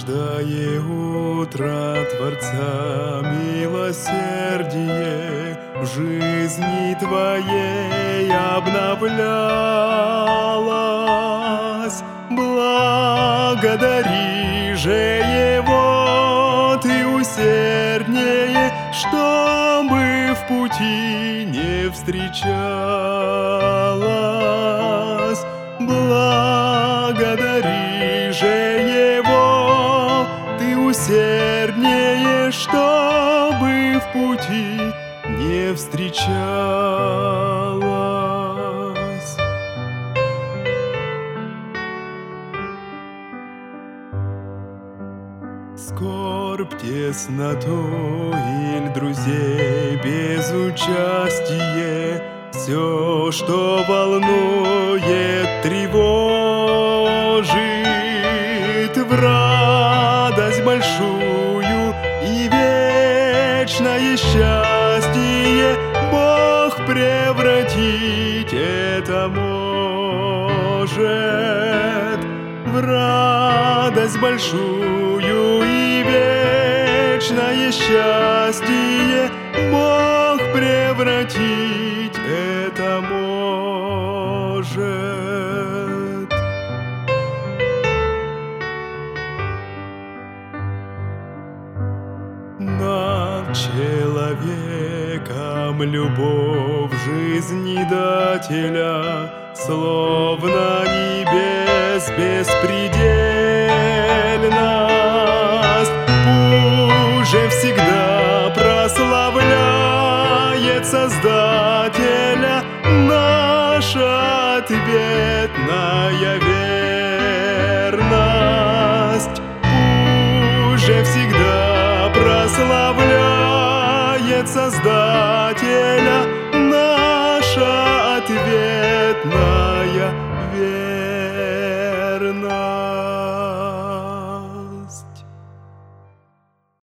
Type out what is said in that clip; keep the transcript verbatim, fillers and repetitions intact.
Каждое утро Творца милосердие в жизни твоей обновлялось. Благодари же Его ты усерднее, чтобы в пути не встречалось. Благодари же Его ты усерднее, чтобы в пути не встречалось. Скорбь, тесноту или друзей без участия, все, что волнует, тревожит, в радость большую и вечное счастье Бог превратить это может. В радость большую и вечное счастье Бог превратить это может. Над человеком любовь жизнедателя, словно небес беспредельность, уже всегда прославляет Создателя наша ответная верность. Уже всегда прославляет Создателя наша ответная верность.